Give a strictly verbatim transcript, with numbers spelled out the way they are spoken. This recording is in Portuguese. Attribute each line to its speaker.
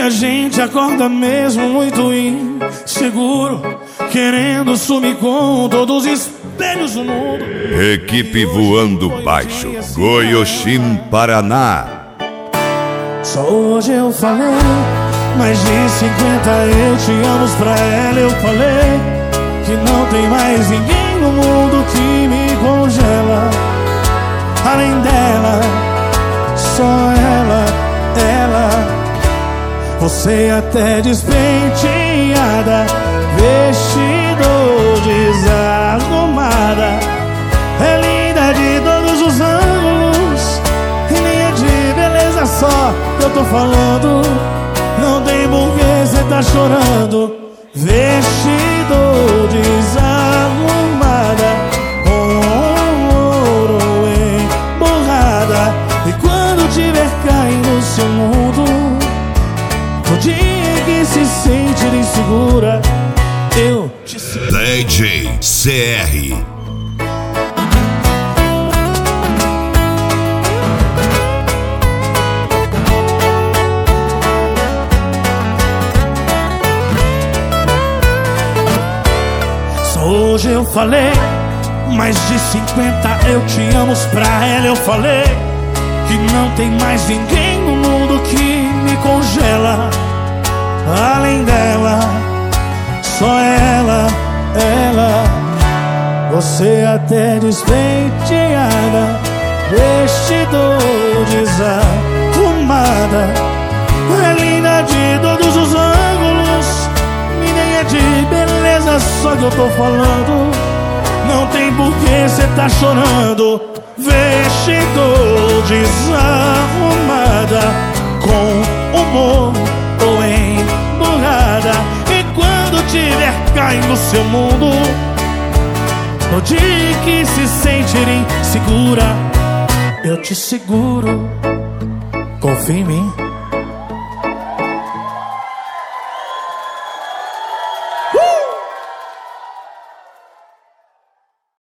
Speaker 1: a gente acorda mesmo muito inseguro, querendo sumir com todos os espelhos do mundo.
Speaker 2: Equipe Voando Baixo, Goiôxim, Paraná.
Speaker 1: Só hoje eu falei, mais de cinquenta eu te amo pra ela. Eu falei que não tem mais ninguém no mundo que me congela. Além dela, só ela, ela. Você até despenteada, vestido desarrumada, é linda de todos os ângulos, e nem é de beleza só que eu tô falando. Não tem porquê cê tá chorando. Vestido desarrumada, com ouro emborrada, e quando tiver caindo no seu mundo, no dia que se sentir insegura, eu te seguro.
Speaker 2: D J C R.
Speaker 1: Só hoje eu falei, mais de cinquenta eu te amo pra ela. Eu falei que não tem mais ninguém no mundo que me congela. Além dela, só ela, ela. Você até despenteada, vestido desarrumada, é linda de todos os ângulos, e nem é de beleza só que eu tô falando. Não tem porquê cê tá chorando. Vestido desarrumada, com humor ou emburrada, e quando tiver caindo no seu mundo, no dia que se sentir insegura, eu te seguro. Confia em mim.